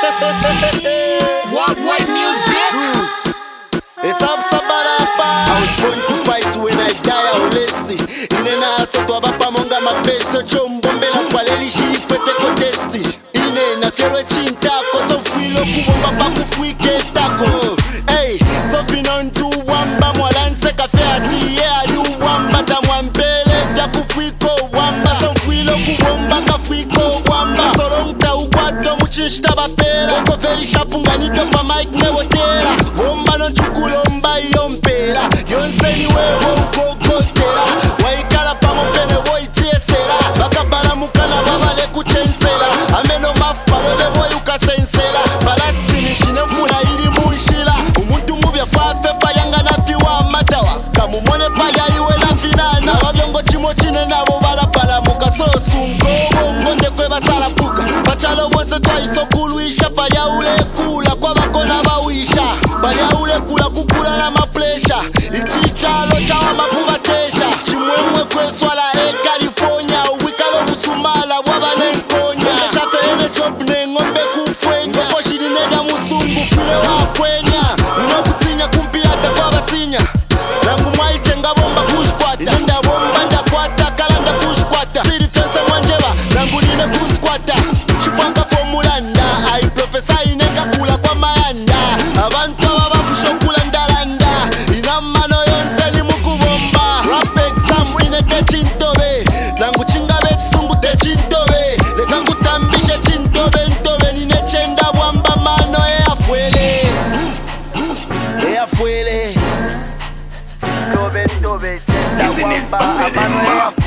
What white music? Juice. It's up Sabarapa. I was born to fight when I die I will list. Inena soto abapa monga mapesto chombo mbela faleli shi kwete kodesti. Ine na fero chinta koso fuilo kubomba pa kufuike tako. Hey, so finontu wamba mwalanse kafe ati yeah you wamba tamwampele vya kufuiko wamba so fuilo kubomba kafuiko wamba soronta ugwato muchishita bapera koko veri shapunganito pa mic mewotera womba no chukulomba yompera yonseni wewo ukokotera waikala pamopene woitiesera bakabala mukana wabale kuchensera ameno mafupalo bewoyi ukasensera balastini shinefuna iri munshila umuntu mubya fafe payanga nafiwa matawa kamumone paya iwe nafinana wabyongo chimo chine nabo balapala mukasosunko ngonde kwe basalapuka bachalo wose twaisokuluisha palya ule kula kwa bakona bawisha palya ule kula kukula na maplesha ichichalo chawa makubatesha chimwemwe kweswala e California uwikalo busumala wabanenkonya shafene job nengombe kufwenya koshirinega musungu fure wakwenya inokutinya kumpiata kwa basinya nangu mwaichenga bomba kushkwata inenda bomba ndakwata kalanda kushkwata firi fense mwanjeba nangu nine kuskwata chifanga formulanda ai profesa ineka kula kwa mayanda abantu ababafusho kula ndalanda inamano yonse ni mukubomba rap exam ineke chintobe nangu chingabe sungu te chintobe leka ngutambishe chintobe ntobe nine chenda wamba mano eafuele Isn't it?